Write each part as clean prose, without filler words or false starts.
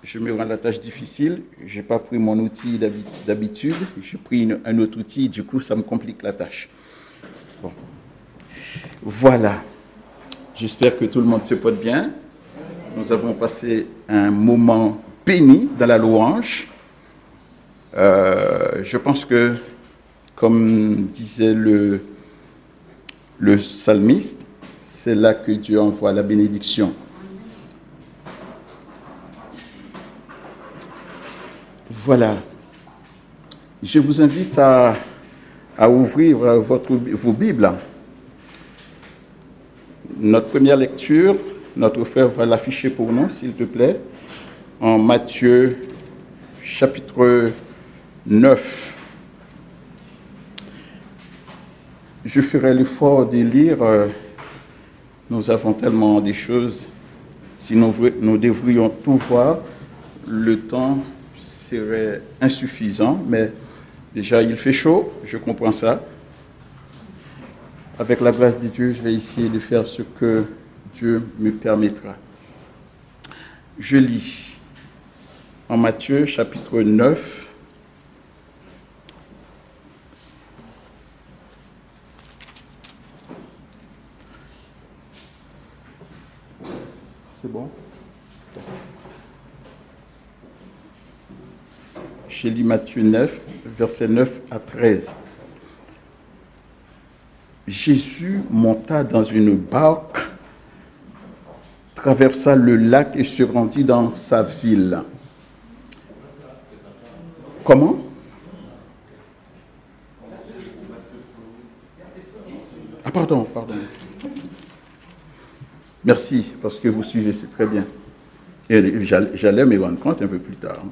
je me rends la tâche difficile. Je n'ai pas pris mon outil d'habitude. J'ai pris un autre outil, du coup, ça me complique la tâche. Bon. Voilà. J'espère que tout le monde se porte bien. Nous avons passé un moment béni dans la louange. Je pense que, comme disait le psalmiste, c'est là que Dieu envoie la bénédiction. Voilà. Je vous invite à ouvrir vos Bibles. Notre première lecture, notre frère va l'afficher pour nous, s'il te plaît, en Matthieu, chapitre 9. Je ferai l'effort de lire. Nous avons tellement de choses. Si nous devrions tout voir, le temps serait insuffisant. Mais déjà, il fait chaud, je comprends ça. Avec la grâce de Dieu, je vais essayer de faire ce que Dieu me permettra. Je lis en Matthieu, chapitre 9. C'est bon? Je lis Matthieu 9, versets 9 à 13. Jésus monta dans une barque, traversa le lac et se rendit dans sa ville. Comment? Ah, pardon. Merci, parce que vous suivez, c'est très bien. Et j'allais me rendre compte un peu plus tard.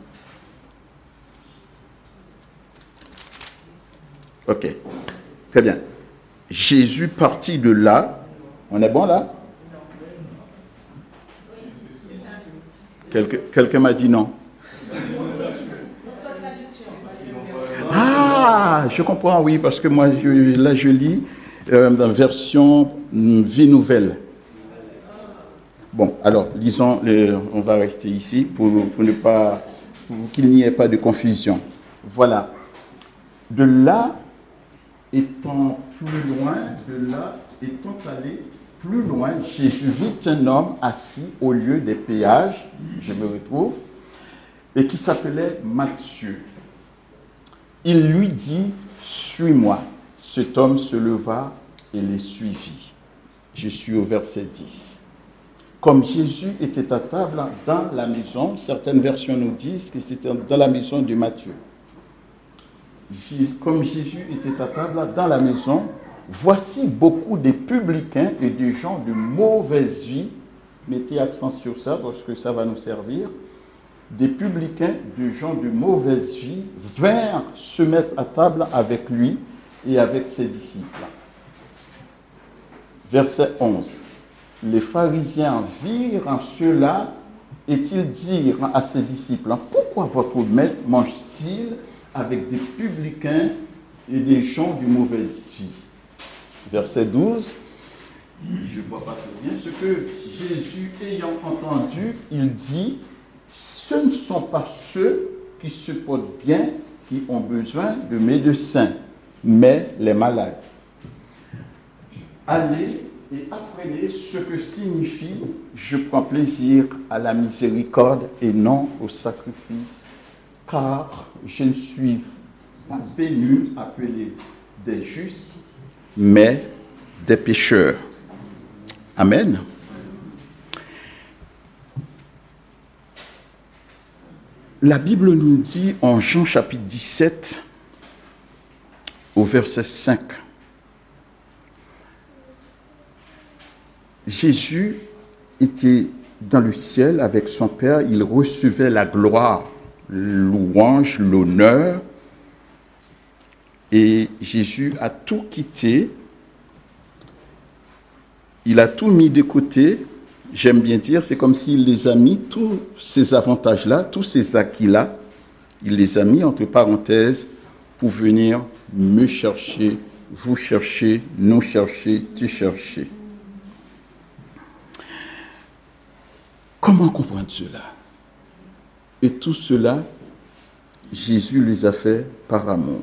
Ok, très bien. Jésus partit de là. On est bon là? Quelqu'un m'a dit non. Ah, je comprends, oui, parce que moi, je lis dans la version Vie Nouvelle. Bon, alors, lisons, on va rester ici pour qu'il n'y ait pas de confusion. Voilà. De là, étant allé plus loin, Jésus vit un homme assis au lieu des péages, je me retrouve, et qui s'appelait Matthieu. Il lui dit, « Suis-moi ». Cet homme se leva et les suivit. Je suis au verset 10. Comme Jésus était à table dans la maison, certaines versions nous disent que c'était dans la maison de Matthieu. Comme Jésus était à table dans la maison, voici beaucoup de publicains et de gens de mauvaise vie, mettez accent sur ça parce que ça va nous servir, des publicains, de gens de mauvaise vie vinrent se mettre à table avec lui et avec ses disciples. Verset 11. Les pharisiens virent cela et ils dirent à ses disciples, « Pourquoi votre maître mange-t-il avec des publicains et des gens de mauvaise vie ?» Verset 12. Je ne vois pas très bien. Ce que Jésus ayant entendu, il dit, « Ce ne sont pas ceux qui se portent bien qui ont besoin de médecins, mais les malades. Allez et apprenez ce que signifie « Je prends plaisir à la miséricorde et non au sacrifice, car je ne suis pas venu appeler des justes, mais des pécheurs. » Amen. La Bible nous dit en Jean chapitre 17, au verset 5, Jésus était dans le ciel avec son Père, il recevait la gloire, louange, l'honneur, et Jésus a tout quitté, il a tout mis de côté. J'aime bien dire, c'est comme s'il les a mis, tous ces avantages-là, tous ces acquis-là, il les a mis entre parenthèses pour venir me chercher, vous chercher, nous chercher, te chercher. Comment comprendre cela? Et tout cela, Jésus les a fait par amour.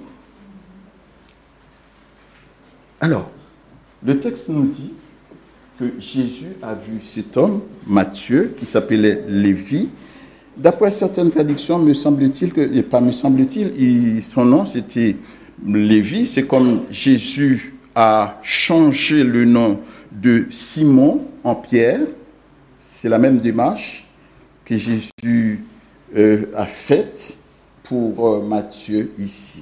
Alors, le texte nous dit que Jésus a vu cet homme, Matthieu, qui s'appelait Lévi. D'après certaines traductions, me semble-t-il que, et pas me semble-t-il, son nom c'était Lévi. C'est comme Jésus a changé le nom de Simon en Pierre. C'est la même démarche que Jésus a faite pour Matthieu ici.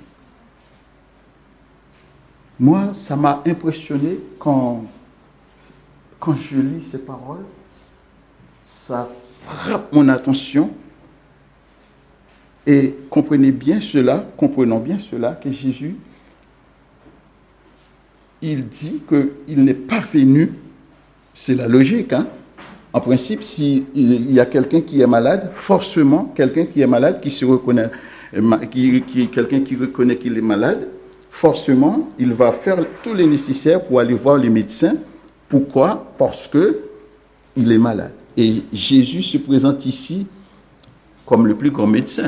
Moi, ça m'a impressionné quand je lis ces paroles. Ça frappe mon attention. Et comprenons bien cela, que Jésus, il dit qu'il n'est pas venu, c'est la logique, hein. En principe, s'il y a quelqu'un qui est malade, forcément, quelqu'un qui est malade, qui se reconnaît, quelqu'un qui reconnaît qu'il est malade, forcément, il va faire tout le nécessaire pour aller voir les médecins. Pourquoi? Parce qu'il est malade. Et Jésus se présente ici comme le plus grand médecin.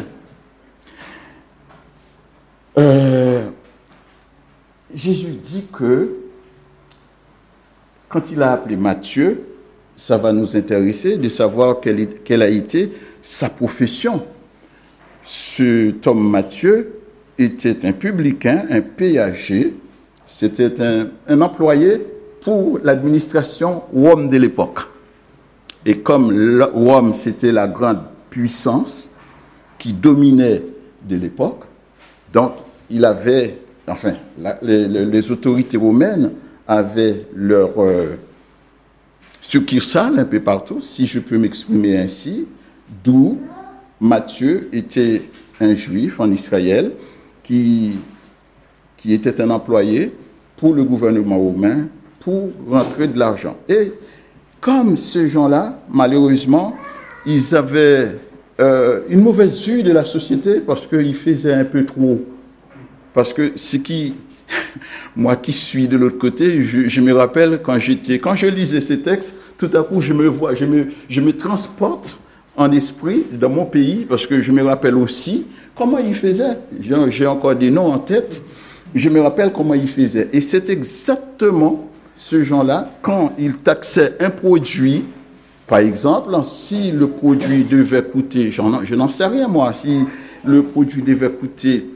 Jésus dit que quand il a appelé Matthieu, ça va nous intéresser de savoir quelle a été sa profession. Cet homme Matthieu était un publicain, un péager, c'était un employé pour l'administration Rome de l'époque. Et comme Rome, c'était la grande puissance qui dominait de l'époque, donc il avait, les autorités romaines avaient leur succursale un peu partout, si je peux m'exprimer ainsi, d'où Matthieu était un juif en Israël qui était un employé pour le gouvernement romain pour rentrer de l'argent. Et comme ces gens-là, malheureusement, ils avaient une mauvaise vue de la société parce qu'ils faisaient un peu trop. Parce que moi qui suis de l'autre côté, je me rappelle quand je lisais ces textes, tout à coup je me transporte en esprit dans mon pays, parce que je me rappelle aussi comment ils faisaient. J'ai encore des noms en tête. Je me rappelle comment ils faisaient. Et c'est exactement ce gens-là, quand ils taxaient un produit, par exemple, si le produit devait coûter, je n'en sais rien moi, si le produit devait coûter,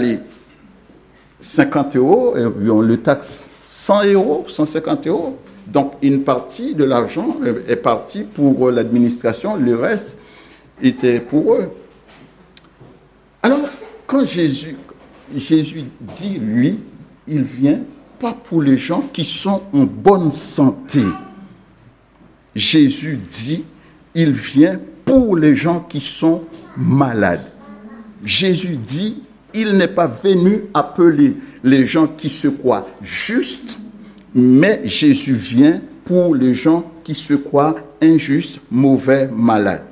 50 €, et puis on le taxe 100 €, 150 €. Donc, une partie de l'argent est partie pour l'administration, le reste était pour eux. Alors, quand Jésus dit, lui, il vient pas pour les gens qui sont en bonne santé. Jésus dit, il vient pour les gens qui sont malades. Jésus dit, il n'est pas venu appeler les gens qui se croient justes, mais Jésus vient pour les gens qui se croient injustes, mauvais, malades.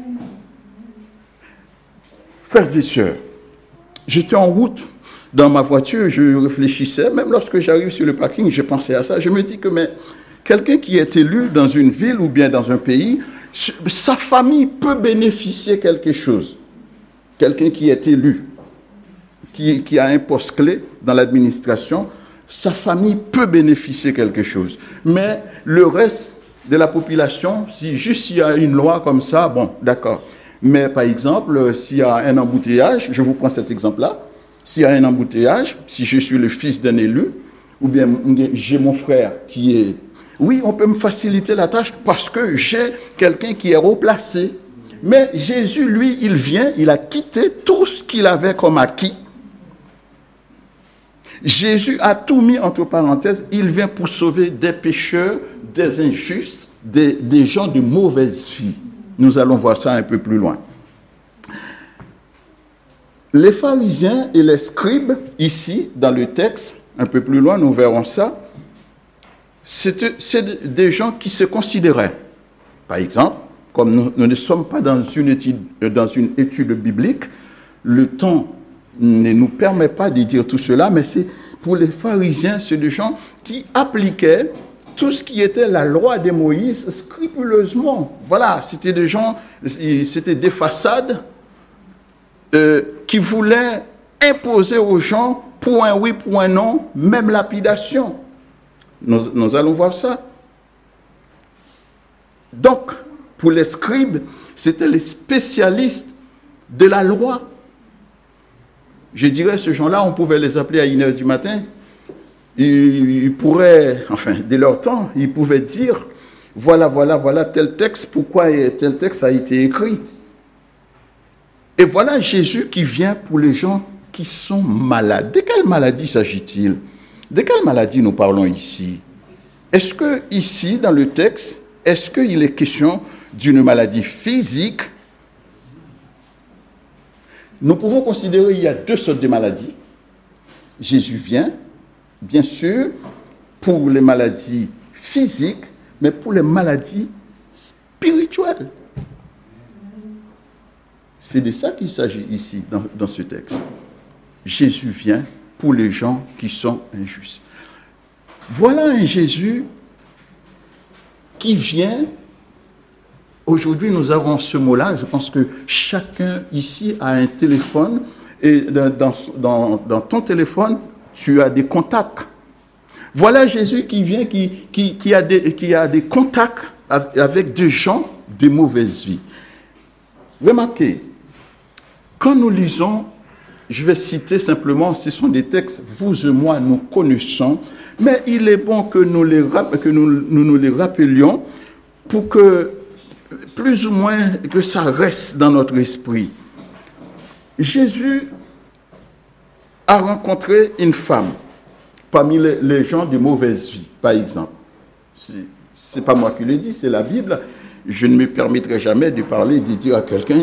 Frères et sœurs, j'étais en route dans ma voiture, je réfléchissais, même lorsque j'arrive sur le parking, je pensais à ça. Je me dis que quelqu'un qui est élu dans une ville ou bien dans un pays, sa famille peut bénéficier quelque chose. Quelqu'un qui est élu, qui a un poste clé dans l'administration, sa famille peut bénéficier quelque chose. Mais le reste de la population, si juste il y a une loi comme ça, bon, d'accord. Mais par exemple, s'il y a un embouteillage, je vous prends cet exemple-là, s'il y a un embouteillage, si je suis le fils d'un élu, ou bien j'ai mon frère qui est... Oui, on peut me faciliter la tâche parce que j'ai quelqu'un qui est haut placé. Mais Jésus, lui, il vient, il a quitté tout ce qu'il avait comme acquis. Jésus a tout mis entre parenthèses. Il vient pour sauver des pécheurs, des injustes, des gens de mauvaise vie. Nous allons voir ça un peu plus loin. Les pharisiens et les scribes, ici, dans le texte, un peu plus loin, nous verrons ça, c'est des gens qui se considéraient. Par exemple, comme nous ne sommes pas dans une étude biblique, le temps ne nous permet pas de dire tout cela, mais c'est pour les pharisiens, c'est des gens qui appliquaient tout ce qui était la loi de Moïse scrupuleusement. Voilà, c'était des gens, c'était des façades, qui voulait imposer aux gens, pour un oui, pour un non, même lapidation. Nous allons voir ça. Donc, pour les scribes, c'était les spécialistes de la loi. Je dirais, ces gens-là, on pouvait les appeler à 1h du matin. Ils pourraient, enfin, dès leur temps, ils pouvaient dire, voilà tel texte, pourquoi tel texte a été écrit. Et voilà Jésus qui vient pour les gens qui sont malades. De quelle maladie s'agit-il? De quelle maladie nous parlons ici? Est-ce que ici, dans le texte, est-ce qu'il est question d'une maladie physique? Nous pouvons considérer qu'il y a deux sortes de maladies. Jésus vient, bien sûr, pour les maladies physiques, mais pour les maladies spirituelles. C'est de ça qu'il s'agit ici, dans ce texte. Jésus vient pour les gens qui sont injustes. Voilà un Jésus qui vient. Aujourd'hui, nous avons ce mot-là. Je pense que chacun ici a un téléphone. Et dans ton téléphone, tu as des contacts. Voilà Jésus qui vient, qui a des contacts avec des gens de mauvaise vie. Remarquez, quand nous lisons, je vais citer simplement, ce sont des textes, vous et moi, nous connaissons, mais il est bon que nous nous les rappelions pour que, plus ou moins, que ça reste dans notre esprit. Jésus a rencontré une femme parmi les gens de mauvaise vie, par exemple. Ce n'est pas moi qui le dis, c'est la Bible. Je ne me permettrai jamais de parler, de dire à quelqu'un,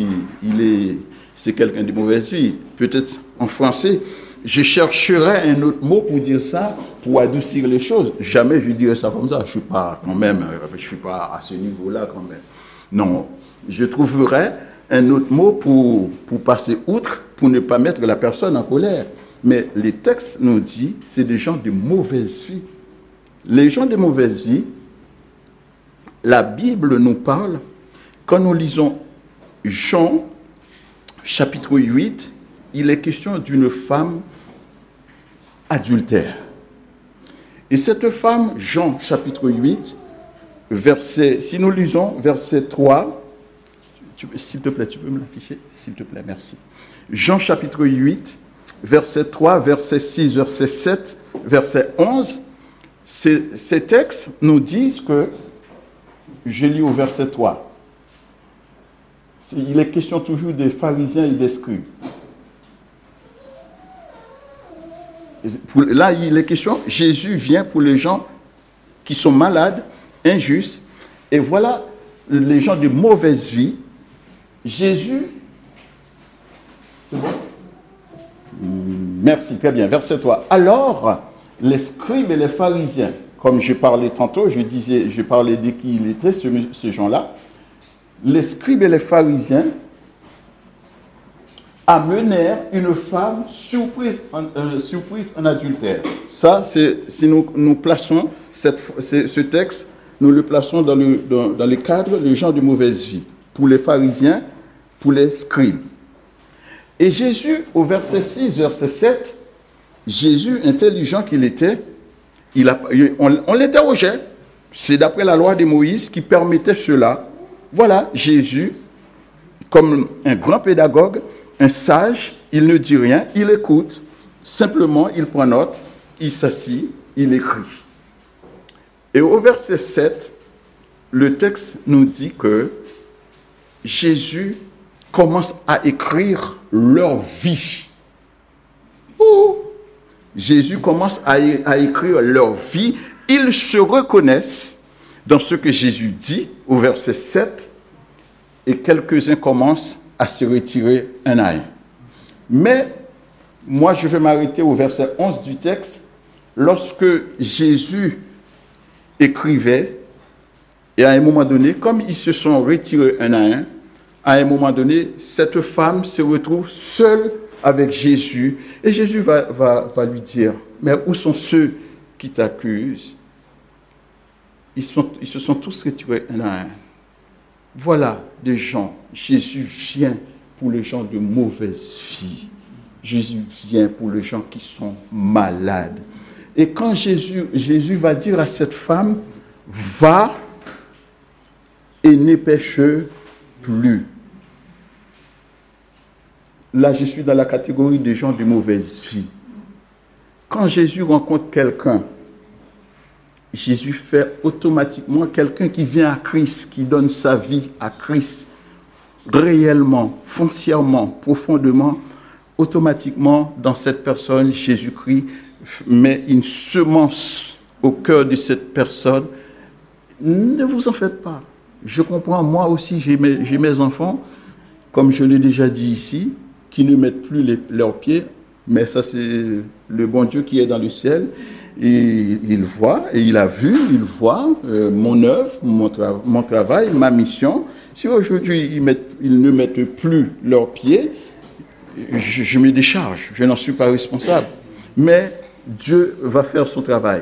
c'est quelqu'un de mauvaise vie. Peut-être en français, je chercherai un autre mot pour dire ça, pour adoucir les choses. Jamais je dirais ça comme ça. Je ne suis pas à ce niveau-là quand même. Non, je trouverai un autre mot pour passer outre, pour ne pas mettre la personne en colère. Mais les textes nous disent, c'est des gens de mauvaise vie. Les gens de mauvaise vie, la Bible nous parle, quand nous lisons Jean, chapitre 8, il est question d'une femme adultère. Et cette femme, Jean, chapitre 8, si nous lisons verset 3, s'il te plaît, tu peux me l'afficher? S'il te plaît, merci. Jean, chapitre 8, verset 3, verset 6, verset 7, verset 11, ces textes nous disent que, je lis au verset 3, il est question toujours des pharisiens et des scribes. Là, il est question, Jésus vient pour les gens qui sont malades, injustes, et voilà les gens de mauvaise vie. Jésus, c'est bon? Merci, très bien, verset 3. Alors, les scribes et les pharisiens, comme je parlais tantôt, je parlais de qui il était, ce gens-là, les scribes et les pharisiens amenèrent une femme surprise en adultère. Ça, si nous plaçons ce texte, nous le plaçons dans le cadre des gens de mauvaise vie, pour les pharisiens, pour les scribes. Et Jésus, au verset 6, verset 7, Jésus, intelligent qu'il était, on l'interrogeait. C'est d'après la loi de Moïse qui permettait cela. Voilà, Jésus, comme un grand pédagogue, un sage, il ne dit rien, il écoute, simplement il prend note, il s'assit, il écrit. Et au verset 7, le texte nous dit que Jésus commence à écrire leur vie. Jésus commence à écrire leur vie. Ils se reconnaissent dans ce que Jésus dit au verset 7 et quelques-uns commencent à se retirer un à un. Mais moi, je vais m'arrêter au verset 11 du texte. Lorsque Jésus écrivait, et à un moment donné, comme ils se sont retirés un à un moment donné, cette femme se retrouve seule avec Jésus. Et Jésus va lui dire, mais où sont ceux qui t'accusent? Ils se sont tous retirés un à un. Voilà des gens. Jésus vient pour les gens de mauvaise vie. Jésus vient pour les gens qui sont malades. Et quand Jésus va dire à cette femme, va et ne pêche plus. Là, je suis dans la catégorie des gens de mauvaise vie. Quand Jésus rencontre quelqu'un, Jésus fait automatiquement quelqu'un qui vient à Christ, qui donne sa vie à Christ, réellement, foncièrement, profondément, automatiquement, dans cette personne, Jésus-Christ met une semence au cœur de cette personne. Ne vous en faites pas. Je comprends, moi aussi, j'ai mes enfants, comme je l'ai déjà dit ici, qui ne mettent plus leurs pieds, mais ça c'est le bon Dieu qui est dans le ciel, et il voit, et il a vu, il voit mon œuvre, mon travail, ma mission. Si aujourd'hui ils ne mettent plus leurs pieds, je me décharge, je n'en suis pas responsable. Mais Dieu va faire son travail.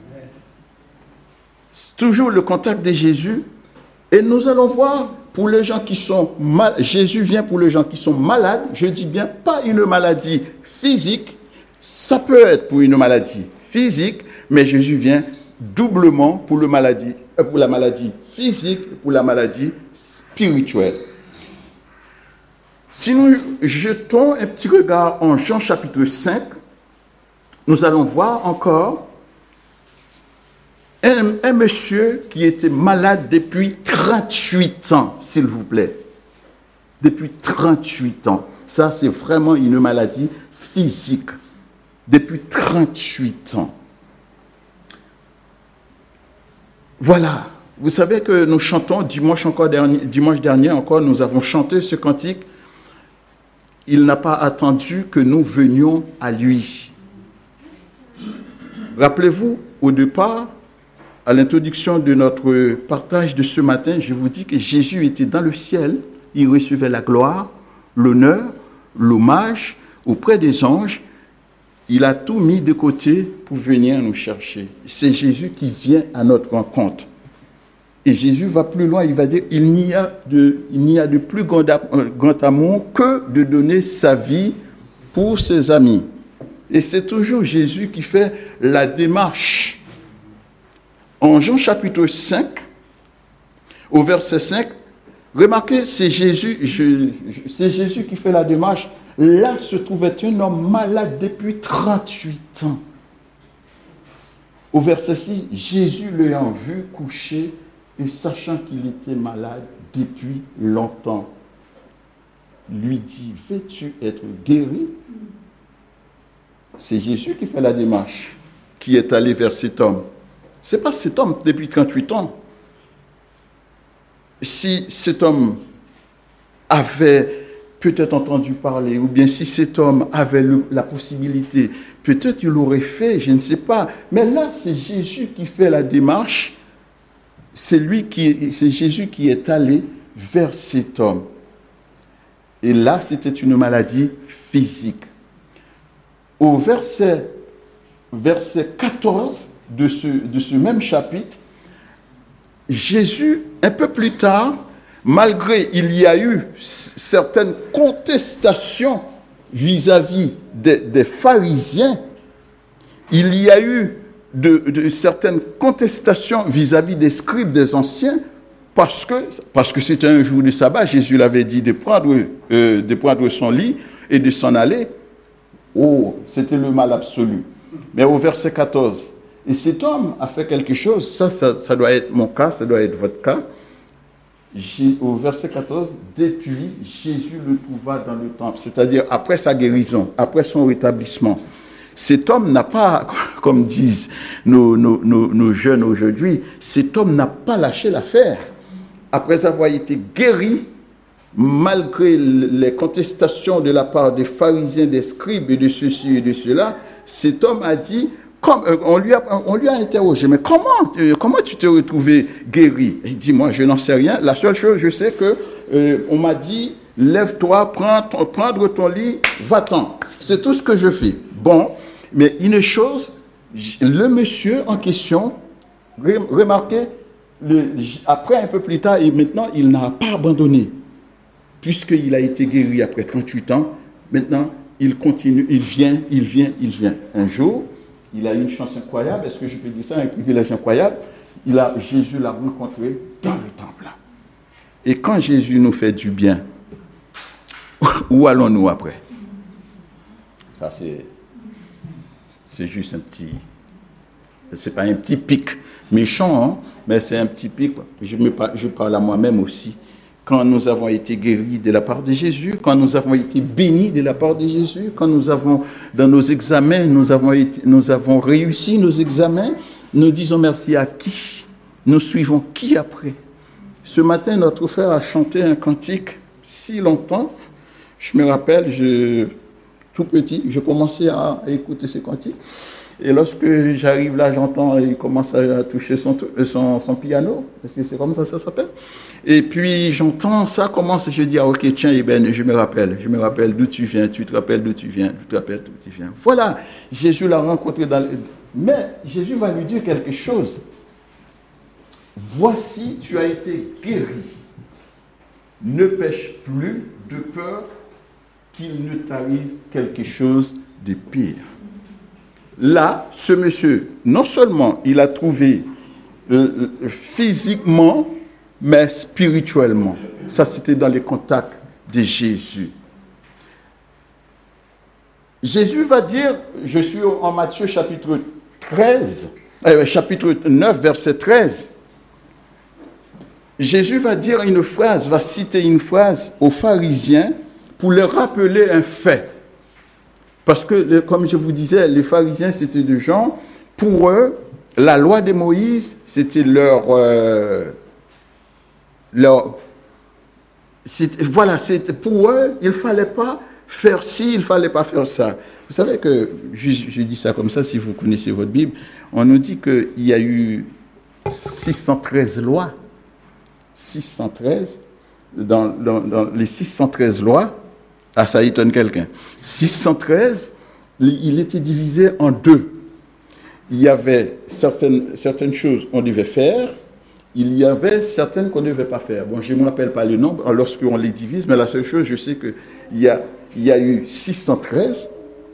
C'est toujours le contact de Jésus, et nous allons voir pour les gens qui sont malades. Jésus vient pour les gens qui sont malades, je dis bien pas une maladie physique, ça peut être pour une maladie physique, mais Jésus vient doublement pour la maladie physique et pour la maladie spirituelle. Si nous jetons un petit regard en Jean chapitre 5, nous allons voir encore un monsieur qui était malade depuis 38 ans, s'il vous plaît. Depuis 38 ans. Ça, c'est vraiment une maladie physique. Depuis 38 ans. Voilà. Vous savez que nous chantons, dimanche dernier encore, nous avons chanté ce cantique. Il n'a pas attendu que nous venions à lui. Rappelez-vous, au départ, à l'introduction de notre partage de ce matin, je vous dis que Jésus était dans le ciel, il recevait la gloire, l'honneur, l'hommage auprès des anges. Il a tout mis de côté pour venir nous chercher. C'est Jésus qui vient à notre rencontre. Et Jésus va plus loin, il va dire, il n'y a de plus grand amour que de donner sa vie pour ses amis. Et c'est toujours Jésus qui fait la démarche. En Jean chapitre 5, au verset 5, remarquez, c'est Jésus qui fait la démarche. Là se trouvait un homme malade depuis 38 ans. Au verset 6, Jésus l'ayant vu couché et sachant qu'il était malade depuis longtemps, lui dit, veux-tu être guéri? C'est Jésus qui fait la démarche, qui est allé vers cet homme. Ce n'est pas cet homme depuis 38 ans. Si cet homme avait peut-être entendu parler, ou bien si cet homme avait la possibilité, peut-être il l'aurait fait, je ne sais pas. Mais là, c'est Jésus qui fait la démarche. C'est Jésus qui est allé vers cet homme. Et là, c'était une maladie physique. Au verset 14 de ce même chapitre, Jésus, un peu plus tard, malgré il y a eu certaines contestations vis-à-vis des pharisiens, il y a eu de certaines contestations vis-à-vis des scribes, des anciens, parce que c'était un jour de sabbat, Jésus l'avait dit de prendre son lit et de s'en aller. Oh, c'était le mal absolu. Mais au verset 14, et cet homme a fait quelque chose, ça doit être mon cas, ça doit être votre cas. Au verset 14, depuis, Jésus le trouva dans le temple, c'est-à-dire après sa guérison, après son rétablissement. Cet homme n'a pas, comme disent nos jeunes aujourd'hui, cet homme n'a pas lâché l'affaire. Après avoir été guéri, malgré les contestations de la part des pharisiens, des scribes et de ceci et de cela, cet homme a dit, on lui a interrogé, mais comment tu t'es retrouvé guéri? Il dit, moi je n'en sais rien, la seule chose je sais que on m'a dit, lève-toi, prendre ton lit, va-t'en. C'est tout ce que je fais. Bon, mais une chose, le monsieur en question, remarquez, après un peu plus tard, et maintenant il n'a pas abandonné. puisqu'il a été guéri après 38 ans, maintenant, il continue, il vient. Un jour, il a eu une chance incroyable, est-ce que je peux dire ça, un privilège incroyable, Jésus l'a rencontré dans le temple. Et quand Jésus nous fait du bien, où allons-nous après? Ça, c'est juste un petit... C'est pas un petit pic méchant, hein, mais c'est un petit pic. Je parle à moi-même aussi. Quand nous avons été guéris de la part de Jésus, quand nous avons été bénis de la part de Jésus, quand nous avons, dans nos examens, nous avons réussi nos examens, nous disons merci à qui? Nous suivons qui après? Ce matin, notre frère a chanté un cantique si longtemps. Je me rappelle, tout petit, je commençais à écouter ce cantique. Et lorsque j'arrive là, j'entends, il commence à toucher son piano, parce que c'est comme ça s'appelle. Et puis j'entends ça commence, je dis, ah, ok, tiens, je me rappelle d'où tu viens, tu te rappelles d'où tu viens, Voilà, Jésus l'a rencontré mais Jésus va lui dire quelque chose. Voici, tu as été guéri. Ne pêche plus de peur qu'il ne t'arrive quelque chose de pire. Là, ce monsieur, non seulement il a trouvé physiquement, mais spirituellement. Ça, c'était dans les contacts de Jésus. Jésus va dire, je suis en Matthieu chapitre 9, verset 13. Jésus va dire va citer une phrase aux pharisiens pour leur rappeler un fait. Parce que, comme je vous disais, les pharisiens, c'était des gens, pour eux, la loi de Moïse, c'était pour eux, il ne fallait pas faire ci, il ne fallait pas faire ça. Vous savez que, je dis ça comme ça, si vous connaissez votre Bible, on nous dit qu'il y a eu 613 lois. 613, dans les 613 lois, ça étonne quelqu'un. 613, il était divisé en deux. Il y avait certaines choses qu'on devait faire, il y avait certaines qu'on ne devait pas faire. Bon, je ne me rappelle pas le nombre lorsqu'on les divise, mais la seule chose, je sais qu'il y a eu 613.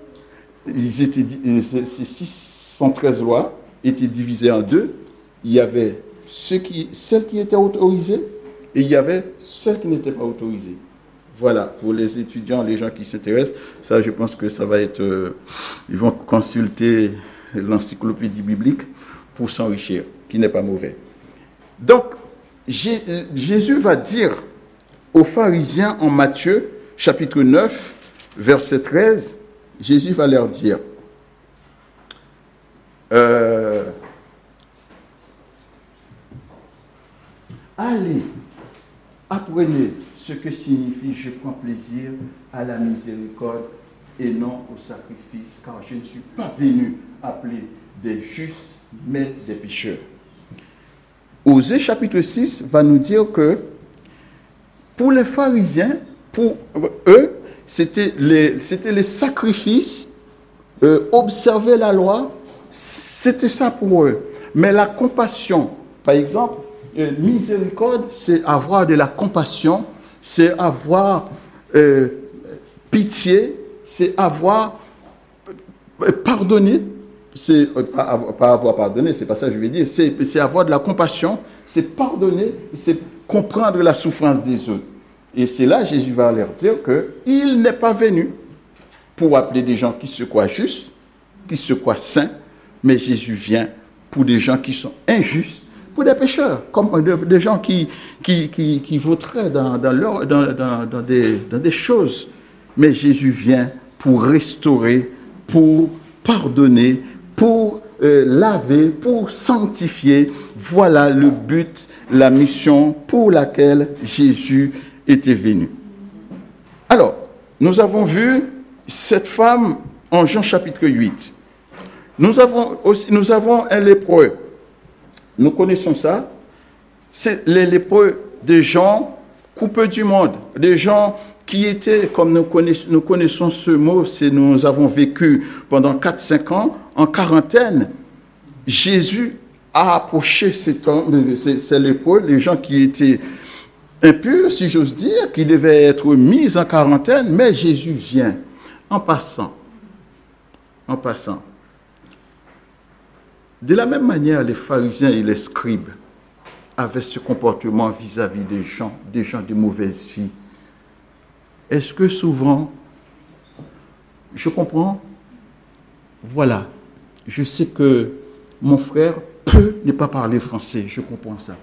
Ces 613 lois étaient divisées en deux. Il y avait celles qui étaient autorisées et il y avait celles qui n'étaient pas autorisées. Voilà, pour les étudiants, les gens qui s'intéressent, ça, je pense que ça va être... ils vont consulter l'encyclopédie biblique pour s'enrichir, qui n'est pas mauvais. Donc, Jésus va dire aux pharisiens en Matthieu, chapitre 9, verset 13, Jésus va leur dire, allez, apprenez ce que signifie « je prends plaisir à la miséricorde et non au sacrifice, car je ne suis pas venu appeler des justes, mais des pécheurs. » Osée chapitre 6 va nous dire que pour les pharisiens, pour eux, c'était les sacrifices, observer la loi, c'était ça pour eux. Mais la compassion, par exemple, miséricorde, c'est avoir de la compassion, c'est avoir pitié, c'est avoir pardonné. C'est pas avoir pardonné, c'est pas ça que je veux dire. C'est avoir de la compassion, c'est pardonner, c'est comprendre la souffrance des autres. Et c'est là Jésus va leur dire qu'il n'est pas venu pour appeler des gens qui se croient justes, qui se croient saints, mais Jésus vient pour des gens qui sont injustes, pour des pécheurs, comme des gens qui vautraient dans des choses. Mais Jésus vient pour restaurer, pour pardonner, pour laver, pour sanctifier. Voilà le but, la mission pour laquelle Jésus était venu. Alors, nous avons vu cette femme en Jean chapitre 8. Nous avons un lépreux. Nous connaissons ça. C'est les lépreux, des gens coupés du monde, des gens qui étaient, comme nous connaissons ce mot, nous avons vécu pendant 4-5 ans en quarantaine. Jésus a approché ces lépreux, les gens qui étaient impurs, si j'ose dire, qui devaient être mis en quarantaine, mais Jésus vient en passant. En passant. De la même manière, les pharisiens et les scribes avaient ce comportement vis-à-vis des gens de mauvaise vie. Est-ce que souvent, je comprends, voilà, je sais que mon frère peut ne pas parler français, je comprends ça.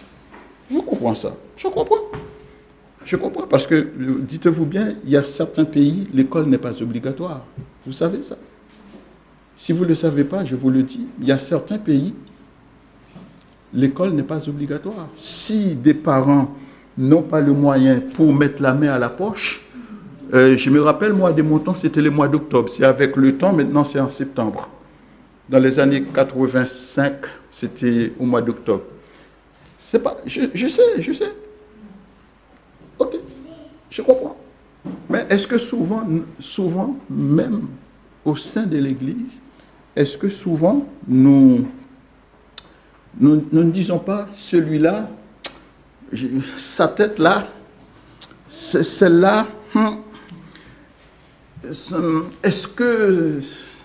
Je comprends parce que, dites-vous bien, il y a certains pays, l'école n'est pas obligatoire. Vous savez ça? Si vous ne le savez pas, je vous le dis, il y a certains pays, l'école n'est pas obligatoire. Si des parents n'ont pas le moyen pour mettre la main à la poche, je me rappelle, moi, de mon temps, c'était le mois d'octobre. C'est avec le temps, maintenant c'est en septembre. Dans les années 85, c'était au mois d'octobre. C'est pas, je sais. Ok, je comprends. Mais est-ce que souvent, même au sein de l'Église, est-ce que souvent, nous ne disons pas, celui-là, sa tête là, celle-là, est-ce que,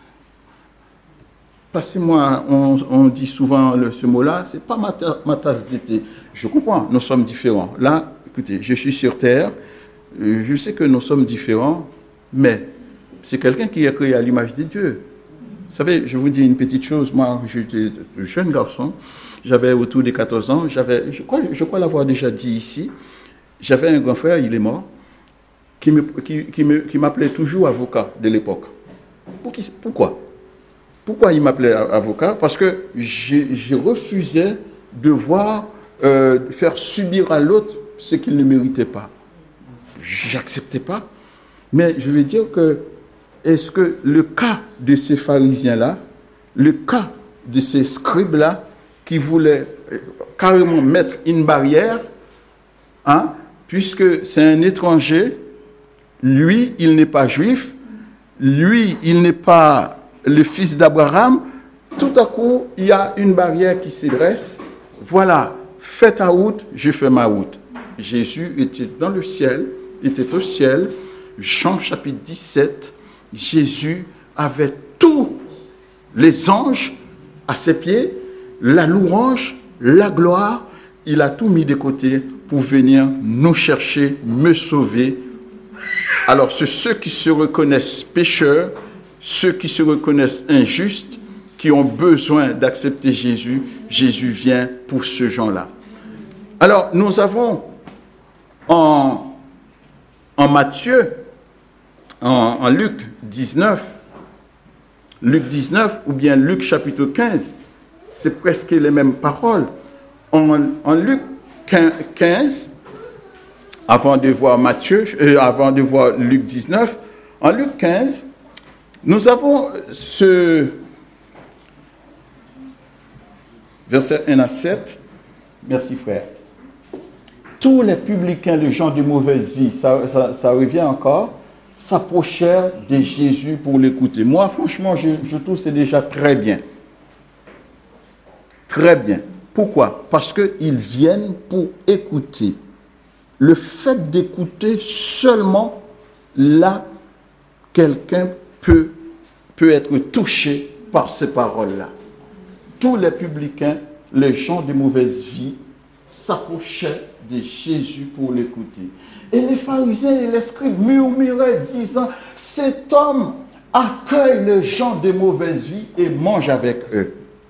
passez-moi, on dit souvent ce mot-là, c'est pas ma tasse d'été. Je comprends, nous sommes différents. Là, écoutez, je suis sur terre, je sais que nous sommes différents, mais c'est quelqu'un qui est créé à l'image de Dieu. Vous savez, je vous dis une petite chose, moi, j'étais jeune garçon, j'avais autour de 14 ans, je crois l'avoir déjà dit ici, j'avais un grand frère, il est mort, qui m'appelait toujours avocat de l'époque. Pourquoi? Pourquoi il m'appelait avocat? Parce que je refusais de faire subir à l'autre ce qu'il ne méritait pas. J'acceptais pas. Mais je veux dire que, est-ce que le cas de ces pharisiens-là, le cas de ces scribes-là, qui voulaient carrément mettre une barrière, puisque c'est un étranger, lui, il n'est pas juif, lui, il n'est pas le fils d'Abraham, tout à coup, il y a une barrière qui se dresse. Voilà, fais ta route, je fais ma route. Jésus était dans le ciel, était au ciel. Jean chapitre 17, Jésus avait tous les anges à ses pieds, la louange, la gloire, il a tout mis de côté pour venir nous chercher, me sauver. Alors, c'est ceux qui se reconnaissent pécheurs, ceux qui se reconnaissent injustes, qui ont besoin d'accepter Jésus, Jésus vient pour ce gens-là. Alors, nous avons en Matthieu, en Luc 19, ou bien Luc chapitre 15, c'est presque les mêmes paroles. En Luc 15, avant de voir avant de voir Luc 19, en Luc 15, nous avons ce verset 1 à 7. Merci frère. Tous les publicains, les gens de mauvaise vie, ça revient encore, s'approchèrent de Jésus pour l'écouter. Moi, franchement, je trouve que c'est déjà très bien. Très bien. Pourquoi? Parce qu'ils viennent pour écouter. Le fait d'écouter seulement, là, quelqu'un peut être touché par ces paroles-là. Tous les publicains, les gens de mauvaise vie, s'approchaient de Jésus pour l'écouter. Et les pharisiens et les scribes murmuraient, disant, cet homme accueille les gens de mauvaise vie et mange avec eux.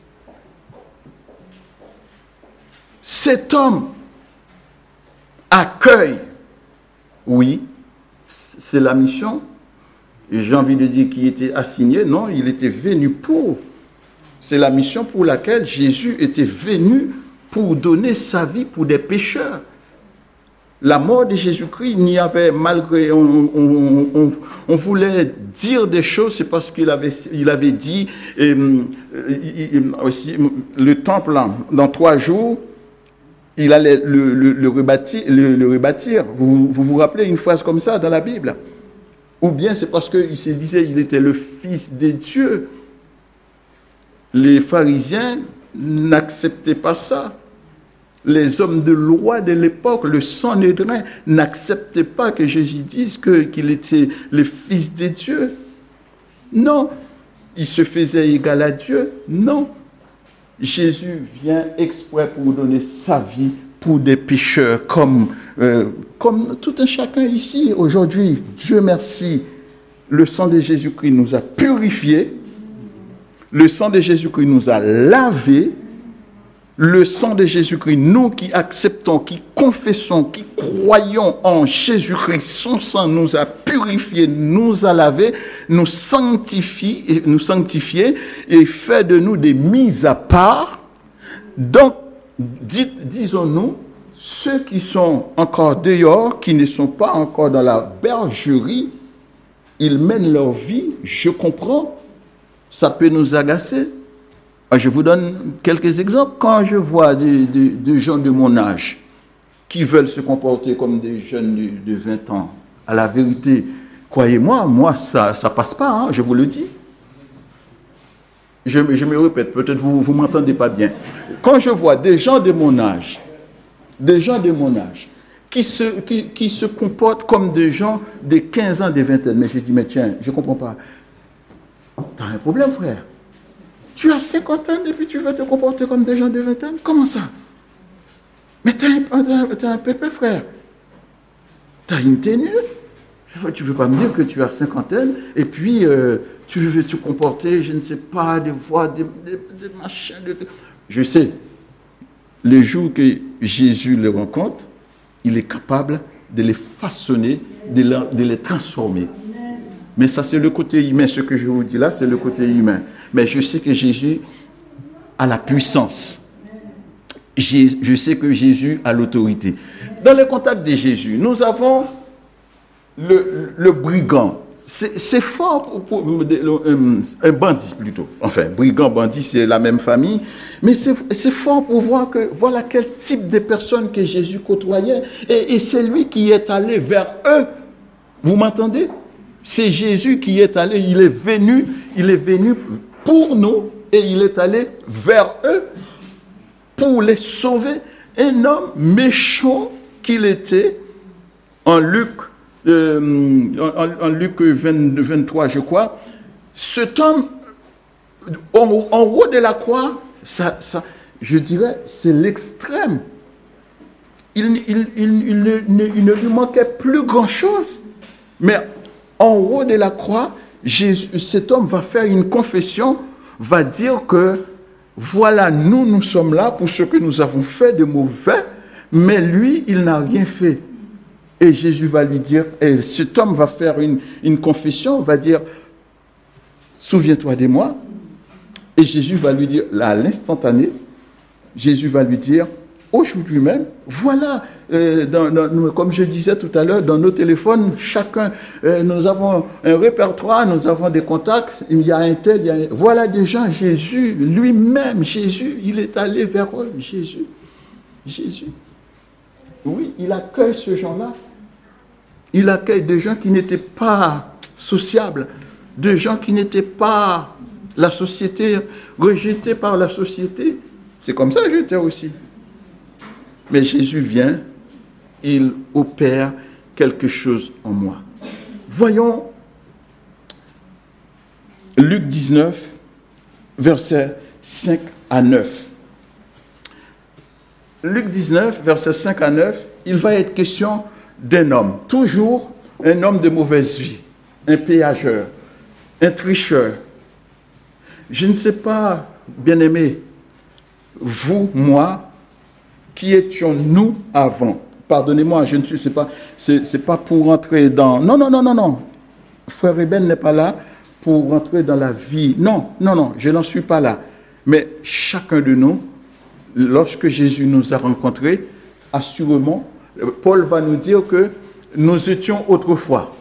Cet homme accueille, oui, c'est la mission, et j'ai envie de dire qu'il était assigné, non, il était venu pour. C'est la mission pour laquelle Jésus était venu pour donner sa vie pour des pécheurs. La mort de Jésus-Christ, il y avait, malgré, on voulait dire des choses, c'est parce qu'il avait dit, aussi, le temple, dans 3 jours, il allait le rebâtir. Vous vous rappelez une phrase comme ça dans la Bible? Ou bien c'est parce qu'il se disait qu'il était le Fils de Dieu. Les pharisiens n'acceptaient pas ça. Les hommes de loi de l'époque, le Sanhédrin, n'acceptaient pas que Jésus dise qu'il était le Fils de Dieu. Non. Il se faisait égal à Dieu. Non. Jésus vient exprès pour donner sa vie pour des pécheurs comme tout un chacun ici. Aujourd'hui, Dieu merci, le sang de Jésus-Christ nous a purifiés. Le sang de Jésus-Christ nous a lavés. Le sang de Jésus-Christ, nous qui acceptons, qui confessons, qui croyons en Jésus-Christ, son sang nous a purifiés, nous a lavés, nous sanctifié et fait de nous des mises à part. Donc, disons-nous, ceux qui sont encore dehors, qui ne sont pas encore dans la bergerie, ils mènent leur vie, je comprends, ça peut nous agacer. Je vous donne quelques exemples. Quand je vois des gens de mon âge qui veulent se comporter comme des jeunes de 20 ans, à la vérité, croyez-moi, ça ne passe pas, hein, je vous le dis. Je me répète, peut-être vous ne m'entendez pas bien. Quand je vois des gens de mon âge, qui se comportent comme des gens de 15 ans, de 20 ans, mais je dis, mais tiens, je ne comprends pas. Tu as un problème, frère. Tu as 50 ans et puis tu veux te comporter comme des gens de 20 ans? Comment ça? Mais tu as un pépé, frère. Tu as une tenue. Tu ne veux pas me dire que tu as 50 ans et puis tu veux te comporter, je ne sais pas, des voix, des machins. Je sais, le jour que Jésus les rencontre, il est capable de les façonner, de les transformer. Mais ça, c'est le côté humain. Ce que je vous dis là, c'est le côté humain. Mais je sais que Jésus a la puissance. Je sais que Jésus a l'autorité. Dans le contact de Jésus, nous avons le brigand. C'est fort pour un bandit plutôt. Enfin, brigand, bandit, c'est la même famille. Mais c'est fort pour voir que voilà quel type de personne que Jésus côtoyait. Et c'est lui qui est allé vers eux. Vous m'entendez? C'est Jésus qui est allé, il est venu pour nous et il est allé vers eux pour les sauver. Un homme méchant qu'il était, en Luc 23, je crois, cet homme, en haut de la croix, ça, je dirais, c'est l'extrême. Il ne lui manquait plus grand-chose, mais en haut de la croix, cet homme va faire une confession, va dire que voilà, nous sommes là pour ce que nous avons fait de mauvais, mais lui, il n'a rien fait. Et Jésus va lui dire, et cet homme va faire une confession, va dire, souviens-toi de moi. Et Jésus va lui dire, là, à l'instantané, Jésus va lui dire, aujourd'hui même, voilà, comme je disais tout à l'heure, dans nos téléphones, chacun, nous avons un répertoire, nous avons des contacts, il y a un tel, voilà des gens, Jésus, lui-même, Jésus, il est allé vers eux, Jésus. Oui, il accueille ce gens-là. Il accueille des gens qui n'étaient pas sociables, des gens qui n'étaient pas la société, rejetés par la société. C'est comme ça que j'étais aussi. Mais Jésus vient, il opère quelque chose en moi. Voyons Luc 19, versets 5 à 9. Luc 19, versets 5 à 9, il va être question d'un homme, toujours un homme de mauvaise vie, un péageur, un tricheur. Je ne sais pas, bien-aimés, vous, moi, qui étions-nous avant? Pardonnez-moi, je ne sais pas, c'est pas pour rentrer dans... Non. Frère Eben n'est pas là pour rentrer dans la vie. Non, je n'en suis pas là. Mais chacun de nous, lorsque Jésus nous a rencontrés, assurément, Paul va nous dire que nous étions autrefois.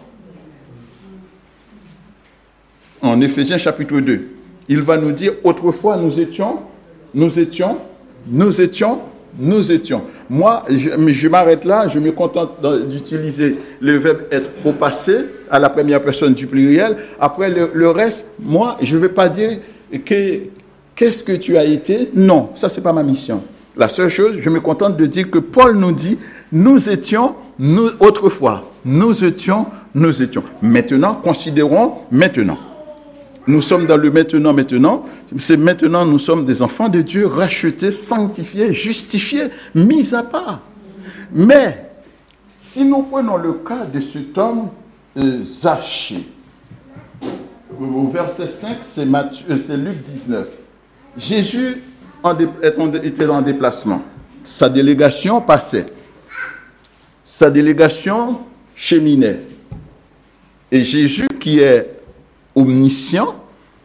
En Éphésiens chapitre 2, il va nous dire autrefois nous étions. Moi, je m'arrête là, je me contente d'utiliser le verbe être au passé, à la première personne du pluriel. Après, le reste, moi, je ne vais pas dire qu'est-ce que tu as été. Non, ça, ce n'est pas ma mission. La seule chose, je me contente de dire que Paul nous dit, nous étions, nous, autrefois, nous étions. Maintenant, considérons maintenant. Nous sommes dans le maintenant. C'est maintenant, nous sommes des enfants de Dieu, rachetés, sanctifiés, justifiés, mis à part. Mais, si nous prenons le cas de cet homme Zachée, au verset 5, c'est Luc 19. Jésus était en déplacement. Sa délégation passait. Sa délégation cheminait. Et Jésus, qui est omniscient,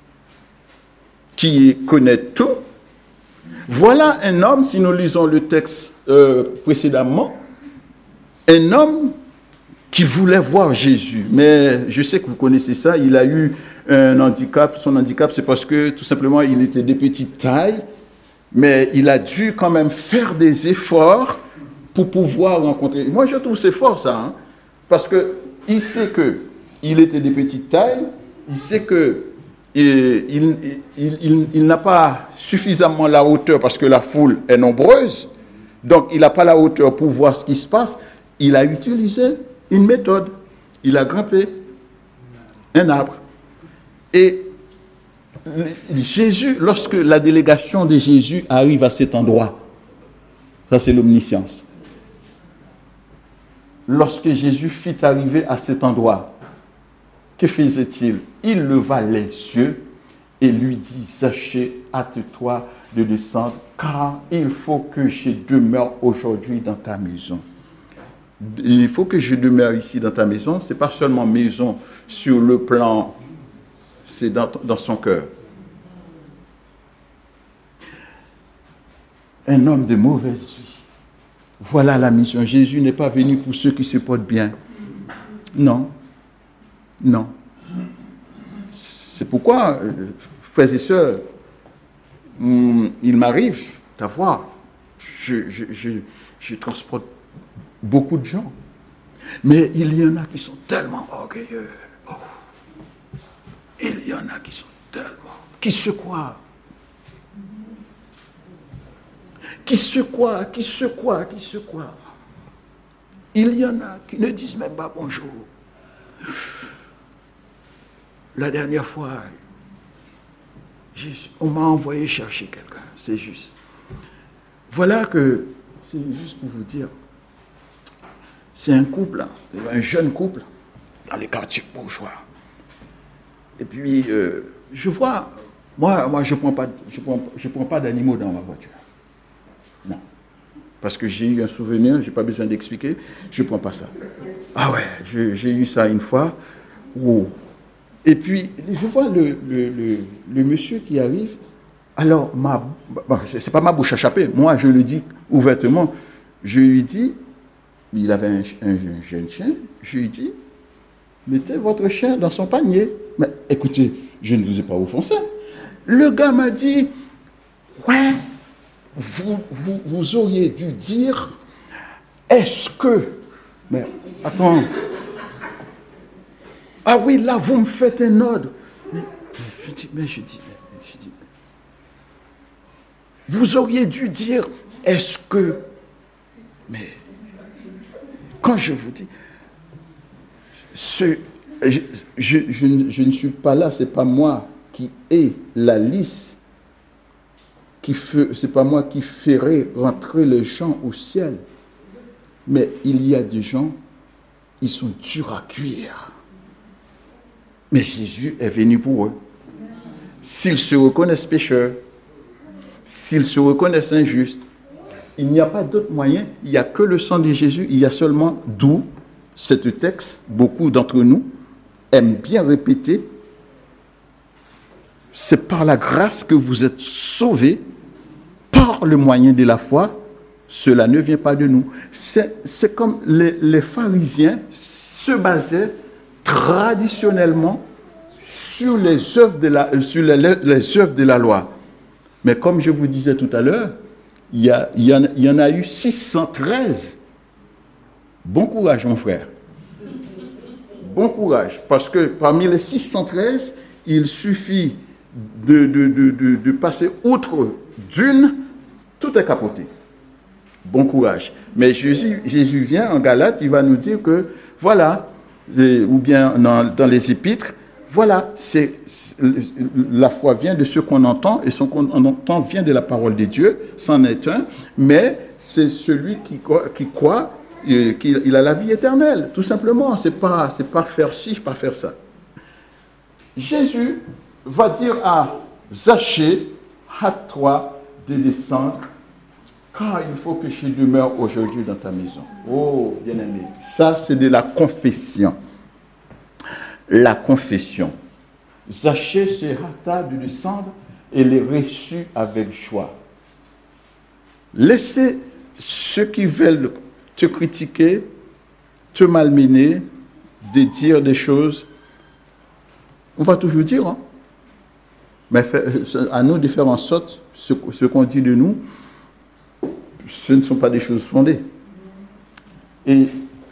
qui connaît tout, voilà un homme, si nous lisons le texte précédemment, un homme qui voulait voir Jésus. Mais je sais que vous connaissez ça, il a eu un handicap. Son handicap, c'est parce que tout simplement, il était de petite taille, mais il a dû quand même faire des efforts pour pouvoir rencontrer. Moi, je trouve c'est fort ça, hein, parce qu'il sait qu'il était de petite taille, il sait qu'il n'a pas suffisamment la hauteur parce que la foule est nombreuse, donc il n'a pas la hauteur pour voir ce qui se passe. Il a utilisé une méthode. Il a grimpé un arbre. Et Jésus, lorsque la délégation de Jésus arrive à cet endroit, ça c'est l'omniscience. Lorsque Jésus fit arriver à cet endroit, que faisait-il? Il leva les yeux et lui dit, Zachée, hâte-toi de descendre, car il faut que je demeure aujourd'hui dans ta maison. Il faut que je demeure ici dans ta maison. Ce n'est pas seulement maison sur le plan, c'est dans son cœur. Un homme de mauvaise vie. Voilà la mission. Jésus n'est pas venu pour ceux qui se portent bien. Non. Non. C'est pourquoi, frères et sœurs, il m'arrive d'avoir, je transporte beaucoup de gens. Mais il y en a qui sont tellement orgueilleux. Oh. Il y en a qui sont tellement... Qui se croient. Il y en a qui ne disent même pas bonjour. La dernière fois, on m'a envoyé chercher quelqu'un. C'est juste. Voilà que, c'est juste pour vous dire, c'est un couple, un jeune couple, dans les quartiers bourgeois. Et puis, je vois, moi je prends pas d'animaux dans ma voiture. Non. Parce que j'ai eu un souvenir, je n'ai pas besoin d'expliquer, je ne prends pas ça. Ah ouais, j'ai eu ça une fois. Wow. Et puis, je vois le monsieur qui arrive. Alors, ce n'est pas ma bouche à chaper. Moi, je le dis ouvertement. Je lui dis, il avait un jeune chien, je lui dis, mettez votre chien dans son panier. Mais écoutez, je ne vous ai pas offensé. Le gars m'a dit, ouais, vous auriez dû dire, est-ce que... Mais attends. Ah oui, là, vous me faites un ordre. Je dis, vous auriez dû dire, est-ce que... Mais quand je vous dis, je ne suis pas là, ce n'est pas moi qui ai la liste, c'est pas moi qui ferai rentrer les gens au ciel. Mais il y a des gens, ils sont durs à cuire. Mais Jésus est venu pour eux. S'ils se reconnaissent pécheurs, s'ils se reconnaissent injustes, il n'y a pas d'autre moyen, il n'y a que le sang de Jésus, il y a seulement, d'où ce texte, beaucoup d'entre nous aiment bien répéter, c'est par la grâce que vous êtes sauvés, par le moyen de la foi, cela ne vient pas de nous. C'est comme les pharisiens se basaient traditionnellement sur les œuvres de la loi. Mais comme je vous disais tout à l'heure, il y en a eu 613. Bon courage, mon frère. Bon courage. Parce que parmi les 613, il suffit de passer outre d'une, tout est capoté. Bon courage. Mais Jésus vient en Galates, il va nous dire que, voilà, ou bien dans les épîtres, voilà, la foi vient de ce qu'on entend, et ce qu'on entend vient de la parole de Dieu, c'en est un, mais c'est celui qui croit qu'il a la vie éternelle, tout simplement. C'est pas faire ci, pas faire ça. Jésus va dire à Zachée, hâte-toi de descendre, car il faut que je demeure aujourd'hui dans ta maison. Oh, bien-aimé, ça c'est de la confession. La confession. Zachée se hâta de descendre et les reçut avec joie. Laissez ceux qui veulent te critiquer, te malmener, de dire des choses. On va toujours dire, hein? Mais à nous de faire en sorte, ce qu'on dit de nous, ce ne sont pas des choses fondées. Et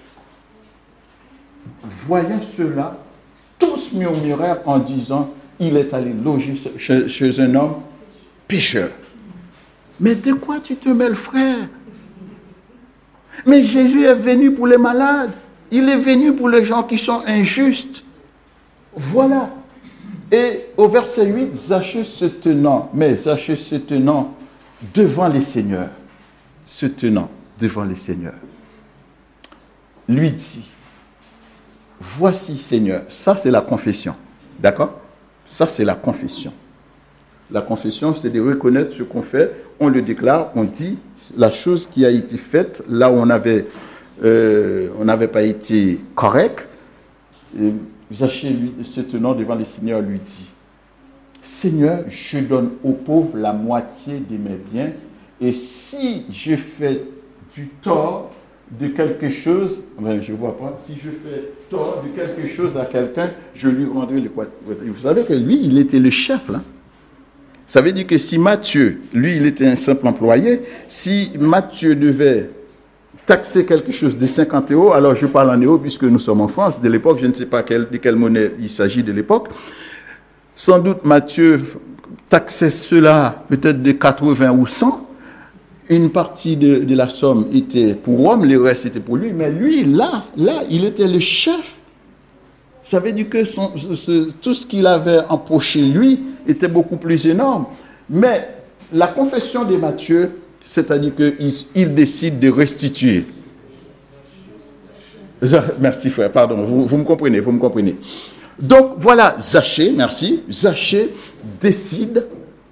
voyant cela, tous murmurèrent en disant, il est allé loger chez un homme pécheur. Mais de quoi tu te mêles, frère? Mais Jésus est venu pour les malades. Il est venu pour les gens qui sont injustes. Voilà. Et au verset 8, Zachée se tenant devant les seigneurs, lui dit, voici Seigneur, ça c'est la confession, d'accord? Ça c'est la confession. La confession, c'est de reconnaître ce qu'on fait, on le déclare, on dit la chose qui a été faite, là où on n'avait pas été correct. Zachée, se tenant devant les seigneurs, lui dit, Seigneur, je donne aux pauvres la moitié de mes biens, et si je fais du tort de quelque chose, je ne vois pas, si je fais tort de quelque chose à quelqu'un, je lui rendrai le quart. Vous savez que lui, il était le chef, là. Ça veut dire que si Matthieu, lui, il était un simple employé, si Matthieu devait taxer quelque chose de 50 €, alors je parle en euros puisque nous sommes en France, de l'époque, je ne sais pas de quelle monnaie il s'agit de l'époque. Sans doute Matthieu taxait cela peut-être de 80 ou 100. Une partie de la somme était pour Rome, le reste était pour lui, mais lui, là, il était le chef. Ça veut dire que tout ce qu'il avait empoché, lui, était beaucoup plus énorme. Mais la confession de Matthieu, c'est-à-dire qu'il décide de restituer. Merci frère, pardon, vous me comprenez. Donc voilà, Zachée décida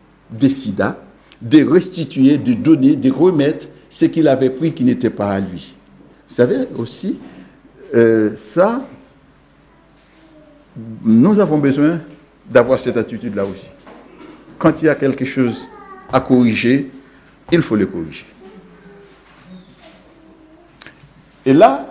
de restituer, de donner, de remettre ce qu'il avait pris qui n'était pas à lui. Vous savez aussi, ça, nous avons besoin d'avoir cette attitude-là aussi. Quand il y a quelque chose à corriger, il faut le corriger. Et là,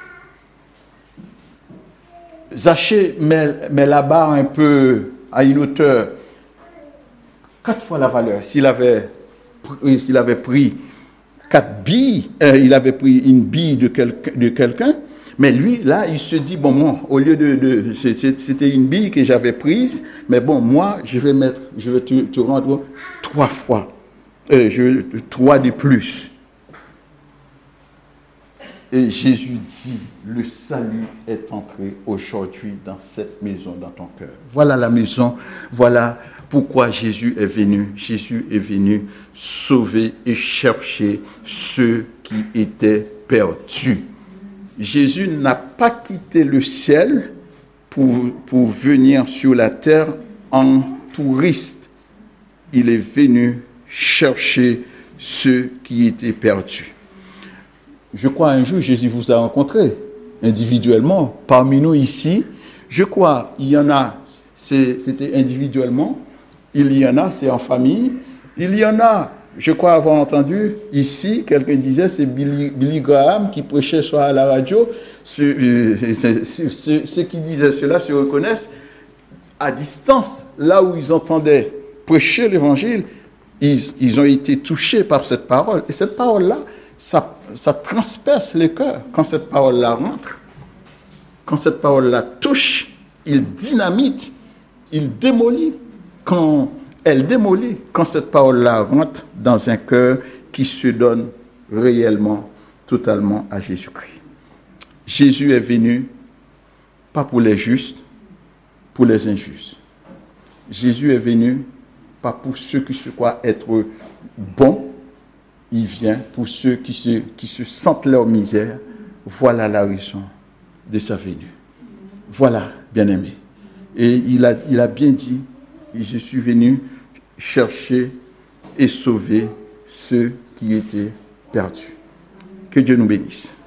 Zachée met la barre un peu à une hauteur 4 fois la valeur. S'il avait pris 4 billes, il avait pris une bille de quelqu'un, mais lui, là, il se dit, bon, moi, au lieu c'était une bille que j'avais prise, mais bon, moi, je vais te rendre 3 fois, 3 de plus. Et Jésus dit, le salut est entré aujourd'hui dans cette maison, dans ton cœur. Voilà la maison, voilà pourquoi Jésus est venu. Jésus est venu sauver et chercher ceux qui étaient perdus. Jésus n'a pas quitté le ciel pour venir sur la terre en touriste. Il est venu chercher ceux qui étaient perdus. Je crois un jour, Jésus vous a rencontré individuellement. Parmi nous ici, je crois, il y en a, c'était individuellement. Il y en a, c'est en famille. Il y en a, je crois avoir entendu ici, quelqu'un disait, c'est Billy Graham qui prêchait soit à la radio. Ceux qui disaient cela se reconnaissent à distance, là où ils entendaient prêcher l'évangile, ils ont été touchés par cette parole. Et cette parole-là, ça transperce les cœurs. Quand cette parole-là rentre, quand cette parole-là touche, il dynamite, il démolit. Quand elle démolit, quand cette parole-là rentre dans un cœur qui se donne réellement, totalement à Jésus-Christ. Jésus est venu, pas pour les justes, pour les injustes. Jésus est venu, pas pour ceux qui se croient être bons, il vient pour ceux qui se sentent leur misère. Voilà la raison de sa venue. Voilà, bien-aimé. Et il a bien dit, je suis venu chercher et sauver ceux qui étaient perdus. Que Dieu nous bénisse.